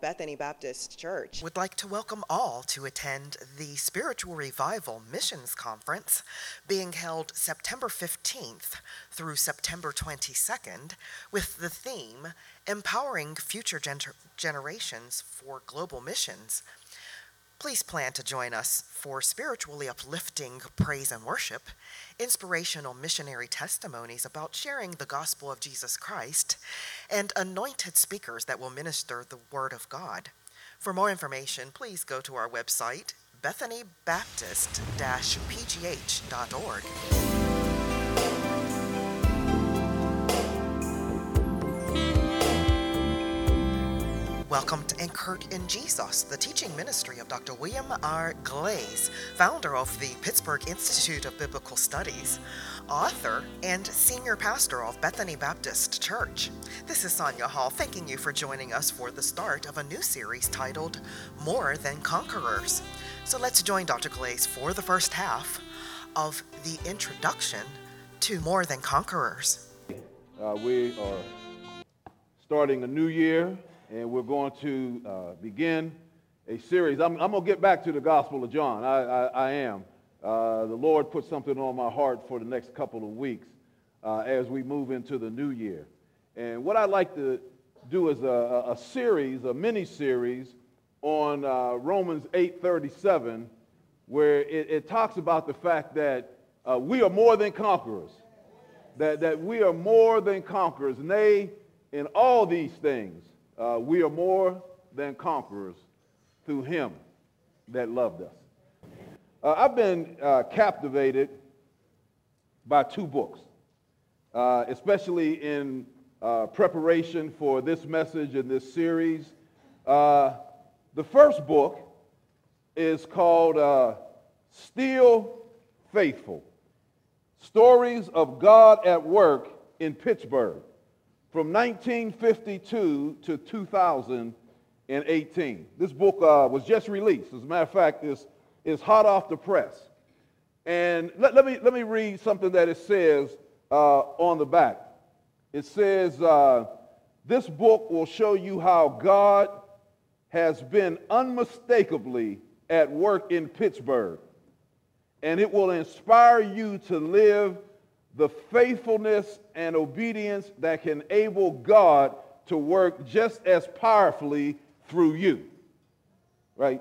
Bethany Baptist Church would like to welcome all to attend the Spiritual Revival Missions Conference being held September 15th through September 22nd with the theme Empowering Future Generations for Global Missions. Please plan to join us for spiritually uplifting praise and worship, inspirational missionary testimonies about sharing the gospel of Jesus Christ, and anointed speakers that will minister the Word of God. For more information, please go to our website, bethanybaptist-pgh.org. Welcome to Anchored in Jesus, the teaching ministry of Dr. William R. Glaze, founder of the Pittsburgh Institute of Biblical Studies, author and senior pastor of Bethany Baptist Church. This is Sonia Hall, thanking you for joining us for the start of a new series titled More Than Conquerors. So let's join Dr. Glaze for the first half of the introduction to More Than Conquerors. We are starting a new year, and we're going to begin a series. I'm going to get back to the Gospel of John. I am. The Lord put something on my heart for the next couple of weeks as we move into the new year. And what I'd like to do is a mini-series on Romans 8:37, where it talks about the fact that we are more than conquerors, that we are more than conquerors. Nay, in all these things, we are more than conquerors through him that loved us. I've been captivated by two books, especially in preparation for this message and this series. The first book is called Still Faithful, Stories of God at Work in Pittsburgh, from 1952 to 2018. This book was just released. As a matter of fact, it's hot off the press. And let me read something that it says on the back. It says, this book will show you how God has been unmistakably at work in Pittsburgh, and it will inspire you to live the faithfulness and obedience that can enable God to work just as powerfully through you. Right?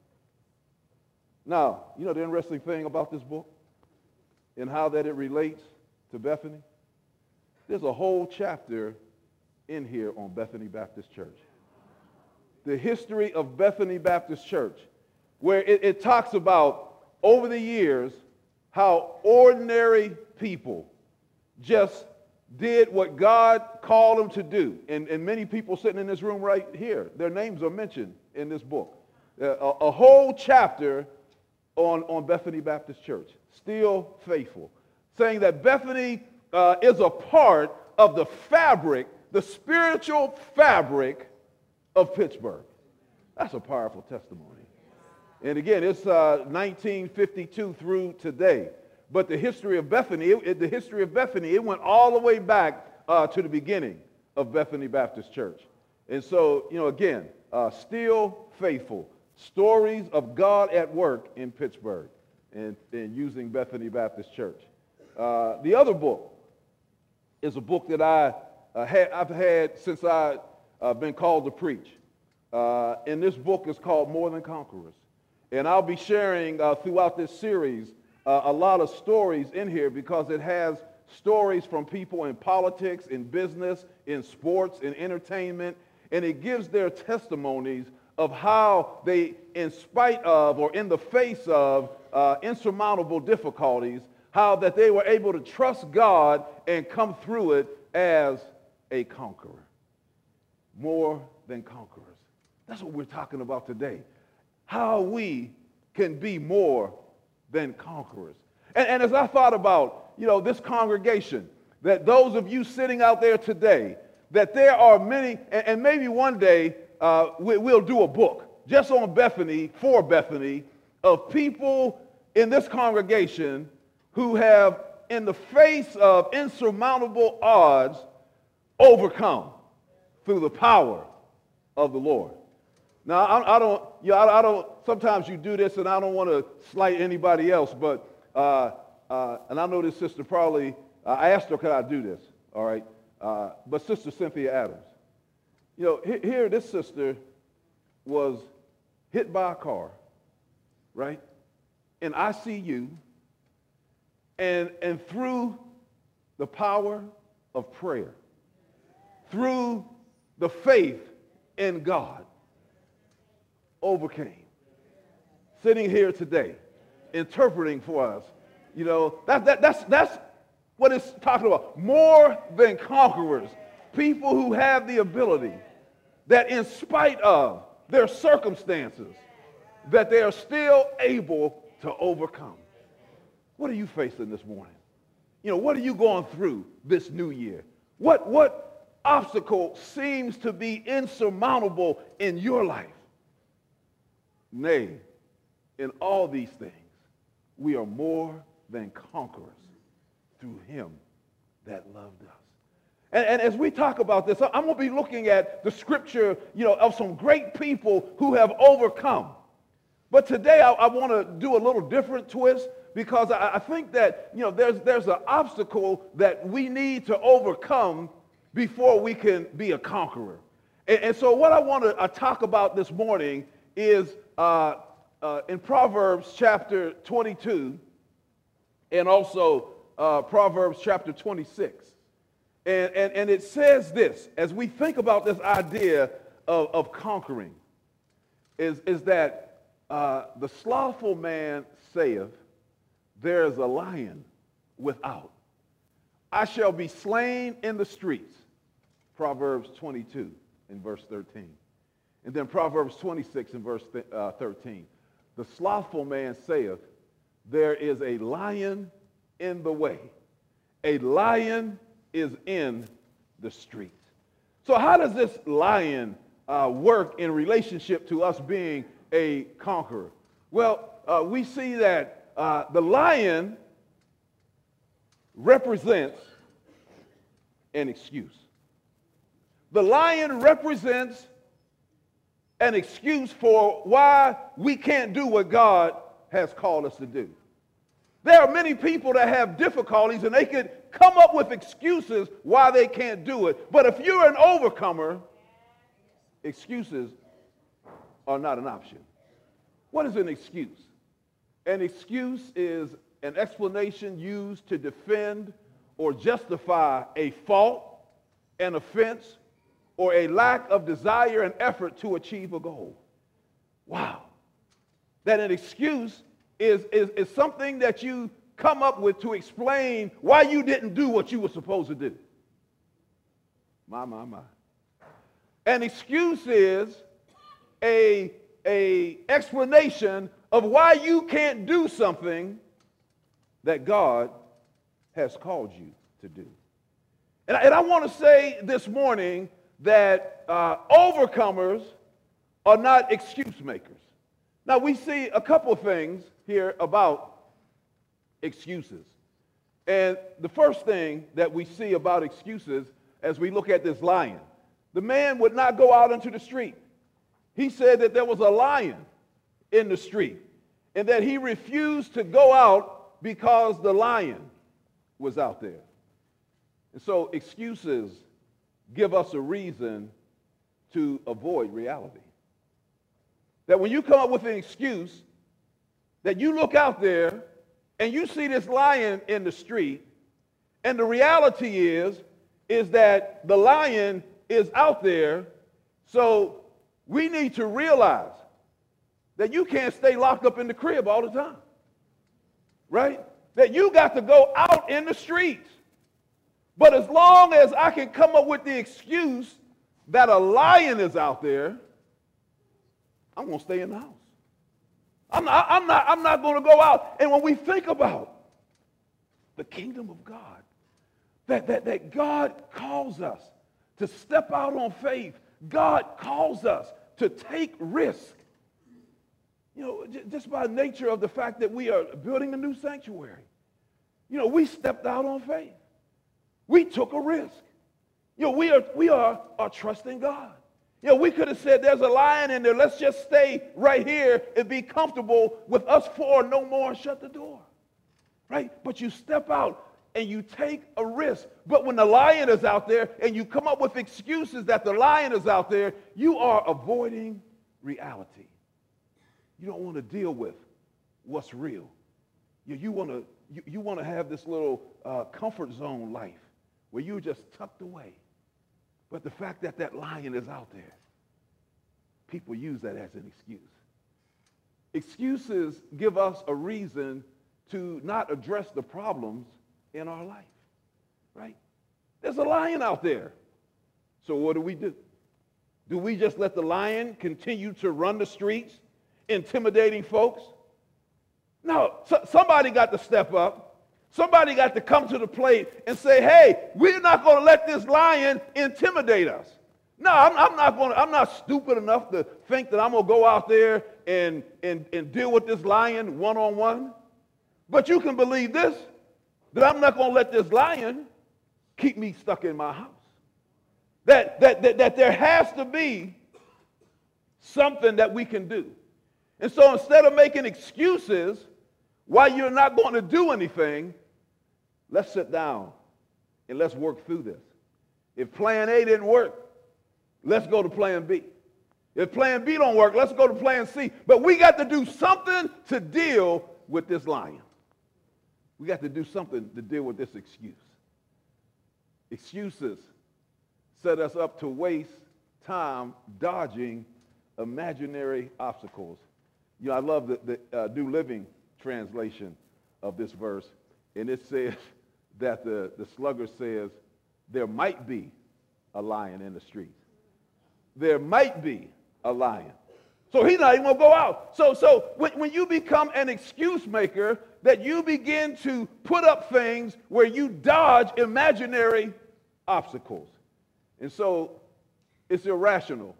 Now, you know the interesting thing about this book and how that it relates to Bethany? There's a whole chapter in here on Bethany Baptist Church. The history of Bethany Baptist Church, where it talks about over the years how ordinary people just did what God called them to do. And many people sitting in this room right here, their names are mentioned in this book. A whole chapter on Bethany Baptist Church, Still Faithful, saying that Bethany is a part of the fabric, the spiritual fabric of Pittsburgh. That's a powerful testimony. And again, it's 1952 through today. But the history of Bethany, it went all the way back to the beginning of Bethany Baptist Church. And so, again, Still Faithful, Stories of God at Work in Pittsburgh, and using Bethany Baptist Church. The other book is a book that I've had since I've been called to preach. And this book is called More Than Conquerors. And I'll be sharing throughout this series a lot of stories in here, because it has stories from people in politics, in business, in sports, in entertainment, and it gives their testimonies of how they, in spite of or in the face of insurmountable difficulties, how that they were able to trust God and come through it as a conqueror. More than conquerors. That's what we're talking about today. How we can be more than conquerors. And as I thought about, this congregation, that those of you sitting out there today, that there are many, and maybe one day we'll do a book just on Bethany, for Bethany, of people in this congregation who have, in the face of insurmountable odds, overcome through the power of the Lord. Now, I don't, I don't, sometimes you do this, and I don't want to slight anybody else, but, and I know this sister probably, I asked her, could I do this, all right? But Sister Cynthia Adams, here this sister was hit by a car, right? In ICU, and through the power of prayer, through the faith in God, overcame. Sitting here today, interpreting for us, that's what it's talking about. More than conquerors, people who have the ability that in spite of their circumstances, that they are still able to overcome. What are you facing this morning? What are you going through this new year? What obstacle seems to be insurmountable in your life? Nay, in all these things, we are more than conquerors through him that loved us. And as we talk about this, I'm going to be looking at the scripture, of some great people who have overcome. But today I want to do a little different twist, because I think that, there's an obstacle that we need to overcome before we can be a conqueror. And so what I want to talk about this morning is in Proverbs chapter 22 and also Proverbs chapter 26. And it says this, as we think about this idea of conquering, is that the slothful man saith, there is a lion without. I shall be slain in the streets. Proverbs 22 in verse 13. And then Proverbs 26 in verse 13. The slothful man saith, there is a lion in the way. A lion is in the street. So how does this lion work in relationship to us being a conqueror? Well, we see that the lion represents an excuse. The lion represents an excuse for why we can't do what God has called us to do. There are many people that have difficulties, and they could come up with excuses why they can't do it. But if you're an overcomer, excuses are not an option. What is an excuse? An excuse is an explanation used to defend or justify a fault, an offense, or a lack of desire and effort to achieve a goal. Wow. That an excuse is something that you come up with to explain why you didn't do what you were supposed to do. My. An excuse is a explanation of why you can't do something that God has called you to do. And I want to say this morning that overcomers are not excuse makers. Now, we see a couple of things here about excuses. And the first thing that we see about excuses as we look at this lion, the man would not go out into the street. He said that there was a lion in the street and that he refused to go out because the lion was out there. And so excuses give us a reason to avoid reality. That when you come up with an excuse, that you look out there and you see this lion in the street, and the reality is that the lion is out there, so we need to realize that you can't stay locked up in the crib all the time, right? That you got to go out in the streets. But as long as I can come up with the excuse that a lion is out there, I'm going to stay in the house. I'm not going to go out. And when we think about the kingdom of God, that God calls us to step out on faith, God calls us to take risk. Just by nature of the fact that we are building a new sanctuary. We stepped out on faith. We took a risk. We are trusting God. You know, we could have said there's a lion in there. Let's just stay right here and be comfortable with us four, no more, and shut the door. Right? But you step out and you take a risk. But when the lion is out there and you come up with excuses that the lion is out there, you are avoiding reality. You don't want to deal with what's real. You want to have this little comfort zone life where you're just tucked away. But the fact that that lion is out there, people use that as an excuse. Excuses give us a reason to not address the problems in our life, right? There's a lion out there. So what do? Do we just let the lion continue to run the streets, intimidating folks? No, somebody got to step up. Somebody got to come to the plate and say, hey, we're not going to let this lion intimidate us. No, I'm not stupid enough to think that I'm going to go out there and deal with this lion one-on-one. But you can believe this, that I'm not going to let this lion keep me stuck in my house. That there has to be something that we can do. And so instead of making excuses why you're not going to do anything, let's sit down and let's work through this. If plan A didn't work, let's go to plan B. If plan B don't work, let's go to plan C. But we got to do something to deal with this lion. We got to do something to deal with this excuse. Excuses set us up to waste time dodging imaginary obstacles. You know, I love the New Living Translation of this verse, and it says that the sluggard says, there might be a lion in the streets. There might be a lion. So he's not even going to go out. So when you become an excuse maker, that you begin to put up things where you dodge imaginary obstacles. And so it's irrational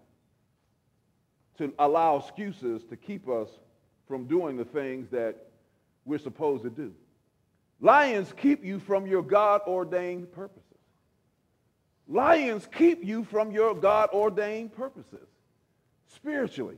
to allow excuses to keep us from doing the things that we're supposed to do. Lions keep you from your God-ordained purposes. Lions keep you from your God-ordained purposes spiritually.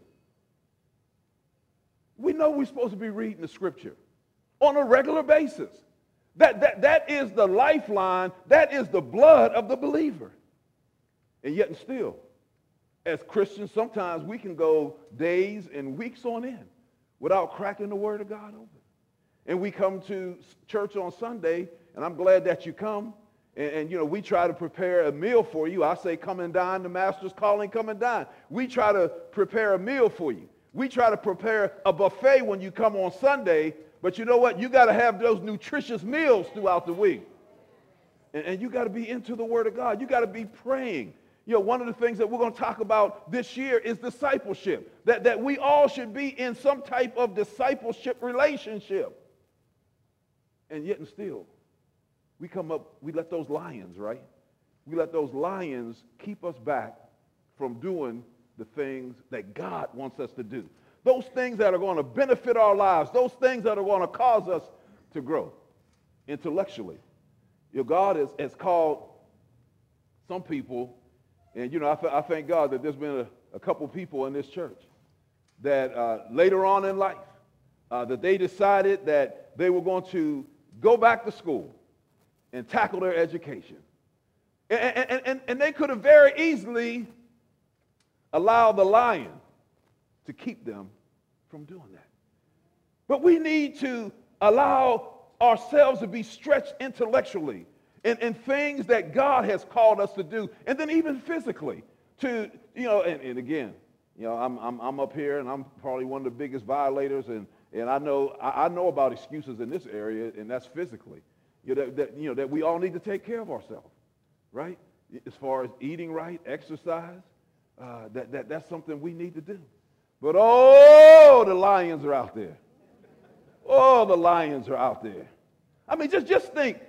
We know we're supposed to be reading the scripture on a regular basis. That is the lifeline. That is the blood of the believer. And yet and still, as Christians, sometimes we can go days and weeks on end without cracking the Word of God open. And we come to church on Sunday, and I'm glad that you come. And you know, we try to prepare a meal for you. I say, come and dine. The master's calling, come and dine. We try to prepare a meal for you. We try to prepare a buffet when you come on Sunday. But you know what? You got to have those nutritious meals throughout the week. And you got to be into the Word of God. You got to be praying. You know, one of the things that we're going to talk about this year is discipleship. That we all should be in some type of discipleship relationship. And yet and still, we let those lions, right? We let those lions keep us back from doing the things that God wants us to do. Those things that are going to benefit our lives. Those things that are going to cause us to grow intellectually. You know, God has called some people, and you know, I thank God that there's been a couple people in this church that later on in life, that they decided that they were going to go back to school and tackle their education. And they could have very easily allowed the lion to keep them from doing that. But we need to allow ourselves to be stretched intellectually in things that God has called us to do, and then even physically to, you know, and again, you know, I'm up here and I'm probably one of the biggest violators, and I know about excuses in this area, and that's physically. You know, that we all need to take care of ourselves, right? As far as eating right, exercise, that's something we need to do. But oh, the lions are out there. Oh, the lions are out there. I mean, just think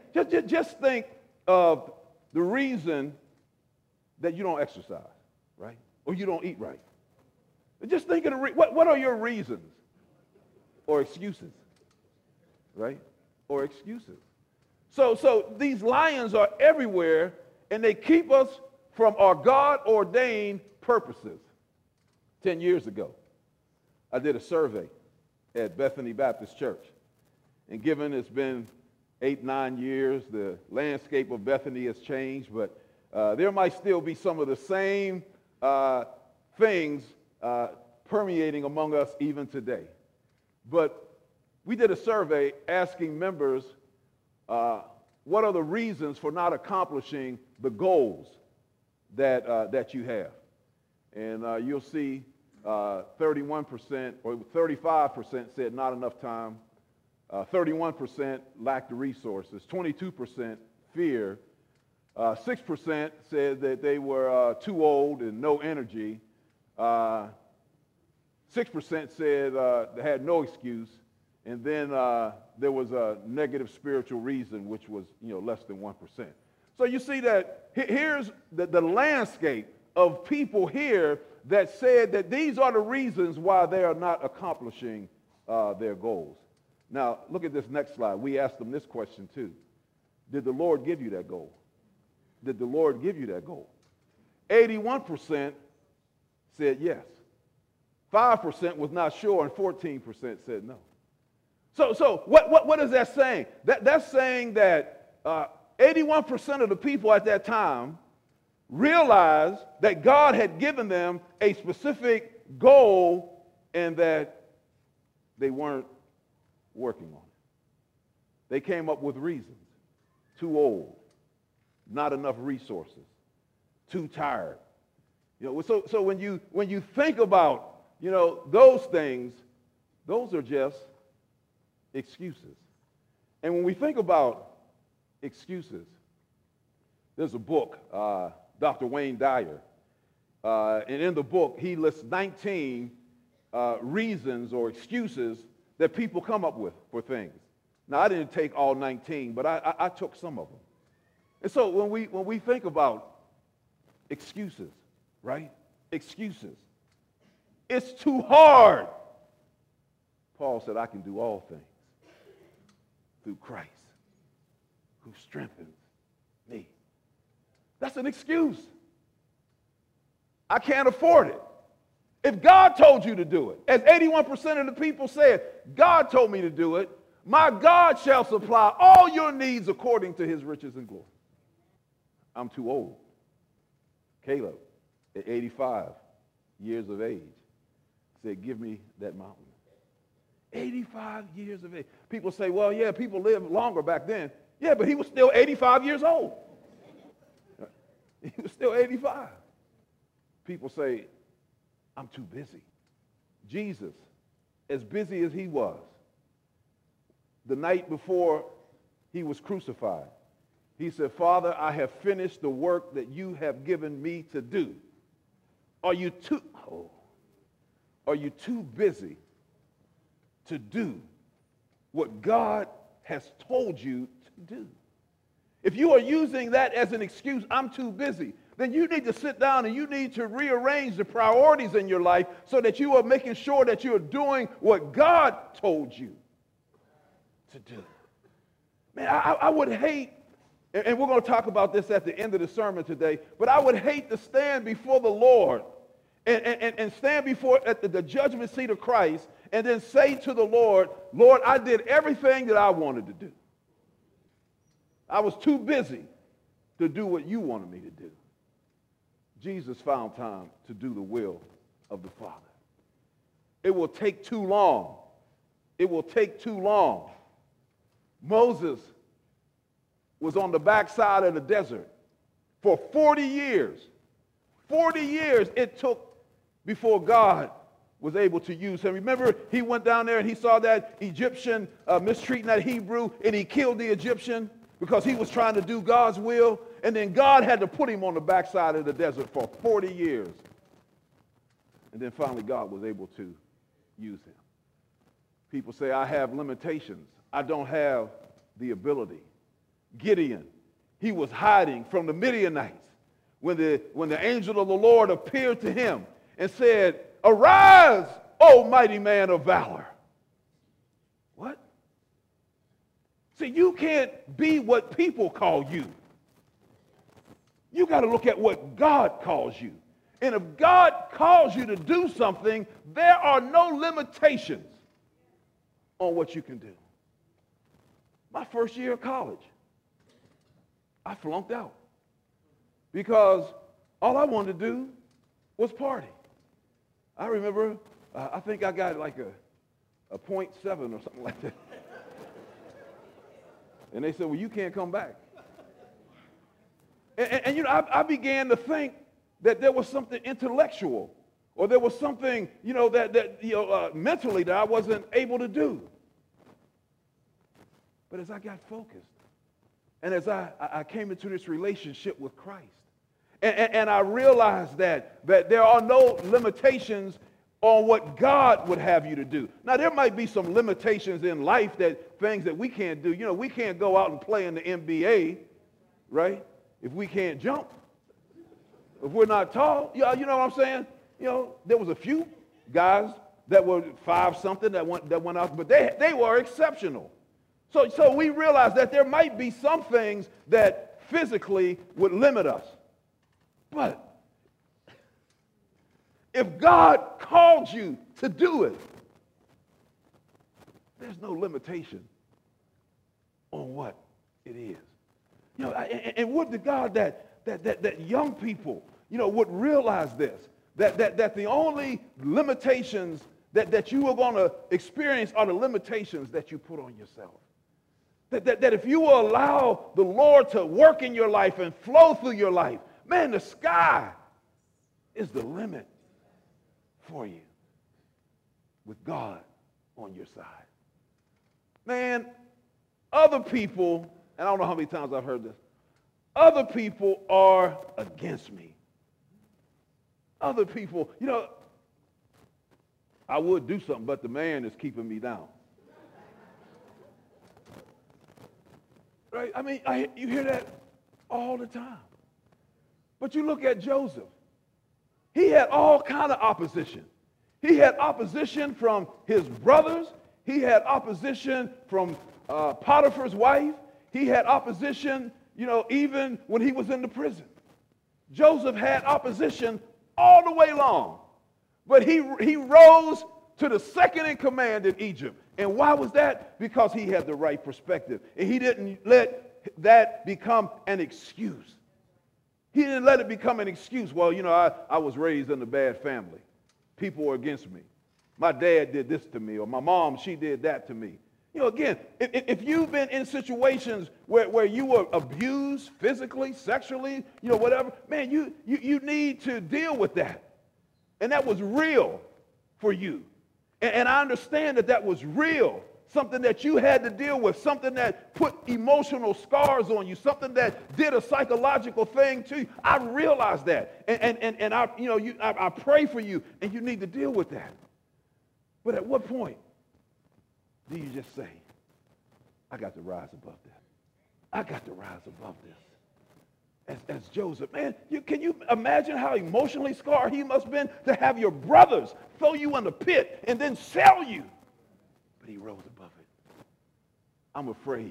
of the reason that you don't exercise, right? Or you don't eat right. Just think of what are your reasons or excuses, right? Or excuses. So these lions are everywhere, and they keep us from our God-ordained purposes. 10 years ago, I did a survey at Bethany Baptist Church. And given it's been 8, 9 years, the landscape of Bethany has changed, but there might still be some of the same things permeating among us even today. But we did a survey asking members what are the reasons for not accomplishing the goals that you have. And you'll see 31% or 35% said not enough time, 31% lacked the resources, 22% fear, 6% said that they were too old and no energy, 6% said they had no excuse, and then there was a negative spiritual reason, which was less than 1%. So you see that here's the landscape of people here that said that these are the reasons why they are not accomplishing their goals. Now, look at this next slide. We asked them this question too. Did the Lord give you that goal? Did the Lord give you that goal? 81% said yes. 5% was not sure, and 14% said no. So what is that saying? That's saying that 81% of the people at that time realized that God had given them a specific goal and that they weren't working on it. They came up with reasons. Too old, not enough resources, too tired. So when you think about those things, those are just excuses. And when we think about excuses, there's a book, Dr. Wayne Dyer, and in the book he lists 19 reasons or excuses that people come up with for things. Now, I didn't take all 19, but I took some of them. And so when we think about excuses, right? Excuses. It's too hard. Paul said, I can do all things through Christ who strengthens me. That's an excuse. I can't afford it. If God told you to do it, as 81% of the people said, God told me to do it, my God shall supply all your needs according to his riches and glory. I'm too old. Caleb, at 85 years of age, said, give me that mountain. 85 years of age. People say, well, yeah, people lived longer back then. Yeah, but he was still 85 years old. He was still 85. People say, I'm too busy. Jesus, as busy as he was, the night before he was crucified, he said, Father, I have finished the work that you have given me to do. Are you too busy to do what God has told you to do? If you are using that as an excuse, I'm too busy, then you need to sit down and you need to rearrange the priorities in your life so that you are making sure that you are doing what God told you to do. Man, I would hate, and we're going to talk about this at the end of the sermon today, but I would hate to stand before the Lord and stand before at the judgment seat of Christ and then say to the Lord, Lord, I did everything that I wanted to do. I was too busy to do what you wanted me to do. Jesus found time to do the will of the Father. It will take too long. It will take too long. Moses was on the backside of the desert for 40 years. 40 years it took before God was able to use him. Remember, he went down there and he saw that Egyptian mistreating that Hebrew, and he killed the Egyptian because he was trying to do God's will. And then God had to put him on the backside of the desert for 40 years. And then finally God was able to use him. People say, I have limitations. I don't have the ability. Gideon, he was hiding from the Midianites when the angel of the Lord appeared to him and said, arise, O mighty man of valor. What? See, you can't be what people call you. You got to look at what God calls you. And if God calls you to do something, there are no limitations on what you can do. My first year of college, I flunked out because all I wanted to do was party. I remember, I think I got like a 0.7 or something like that. And they said, well, you can't come back. And you know, I began to think that there was something intellectual, or there was something, you know, that mentally that I wasn't able to do. But as I got focused, and as I came into this relationship with Christ, and I realized that there are no limitations on what God would have you to do. Now, there might be some limitations in life, that things that we can't do. You know, we can't go out and play in the NBA, right, if we can't jump. If we're not tall, you know what I'm saying? You know, there was a few guys that were 5-something that went out, but they were exceptional. So we realized that there might be some things that physically would limit us. But if God called you to do it, there's no limitation on what it is. You know, and would to God that young people, you know, would realize this, that the only limitations that you are going to experience are the limitations that you put on yourself. That if you will allow the Lord to work in your life and flow through your life, man, the sky is the limit for you with God on your side. Man, other people, and I don't know how many times I've heard this, other people are against me. Other people, you know, I would do something, but the man is keeping me down. Right? I mean, you hear that all the time. But you look at Joseph. He had all kind of opposition. He had opposition from his brothers. He had opposition from Potiphar's wife. He had opposition, you know, even when he was in the prison. Joseph had opposition all the way long. But he rose to the second in command in Egypt. And why was that? Because he had the right perspective. And he didn't let that become an excuse. He didn't let it become an excuse. Well, you know, I was raised in a bad family. People were against me. My dad did this to me, or my mom, she did that to me. You know, again, if you've been in situations where you were abused physically, sexually, you know, whatever, man, you need to deal with that. And that was real for you. And I understand that was real, something that you had to deal with, something that put emotional scars on you, something that did a psychological thing to you. I realize that. And I, you know, I pray for you, and you need to deal with that. But at what point do you just say, I got to rise above this? I got to rise above this. As Joseph, man, can you imagine how emotionally scarred he must have been to have your brothers throw you in the pit and then sell you? But he rose above it. I'm afraid.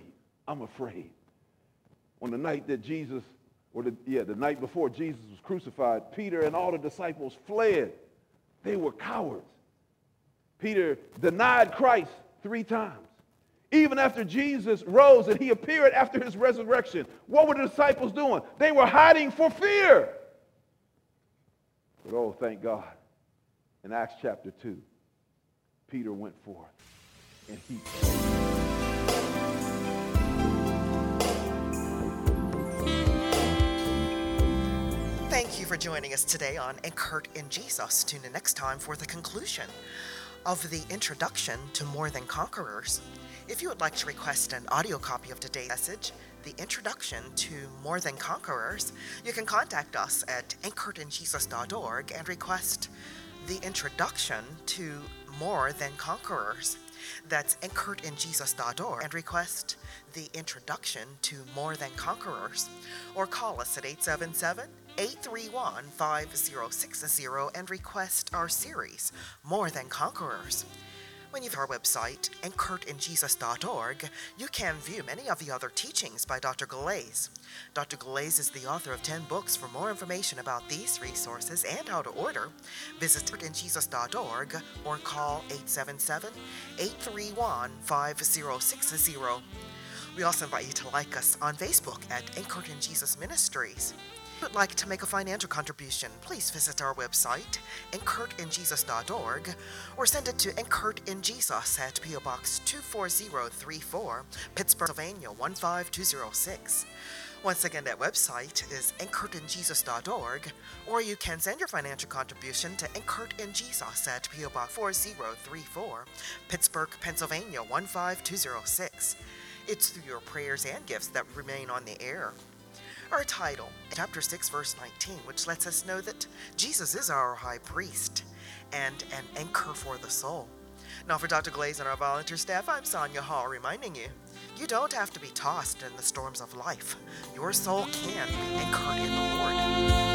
On the night that Jesus, the night before Jesus was crucified, Peter and all the disciples fled. They were cowards. Peter denied Christ 3 times. Even after Jesus rose and he appeared after his resurrection, what were the disciples doing? They were hiding for fear. But oh, thank God. In Acts chapter 2, Peter went forth and he Thank you for joining us today on Anchored in Jesus. Tune in next time for the conclusion of the introduction to More Than Conquerors. If you would like to request an audio copy of today's message, the introduction to More Than Conquerors, you can contact us at anchoredinjesus.org and request the introduction to More Than Conquerors. That's anchoredinjesus.org and request the introduction to More Than Conquerors. Or call us at 877-831-5060 and request our series, More Than Conquerors. When you visit our website, anchoredinjesus.org, you can view many of the other teachings by Dr. Galais. Dr. Galais is the author of 10 books. For more information about these resources and how to order, visit anchoredinjesus.org or call 877-831-5060. We also invite you to like us on Facebook at Anchored in Jesus Ministries. If you would like to make a financial contribution, please visit our website, anchoredinjesus.org, or send it to Anchored in Jesus at P.O. Box 24034, Pittsburgh, Pennsylvania 15206. Once again, that website is anchoredinjesus.org, or you can send your financial contribution to Anchored in Jesus at P.O. Box 4034, Pittsburgh, Pennsylvania 15206. It's through your prayers and gifts that remain on the air. Our title, chapter 6, verse 19, which lets us know that Jesus is our high priest and an anchor for the soul. Now for Dr. Galais and our volunteer staff, I'm Sonia Hall reminding you, you don't have to be tossed in the storms of life. Your soul can be anchored in the Lord.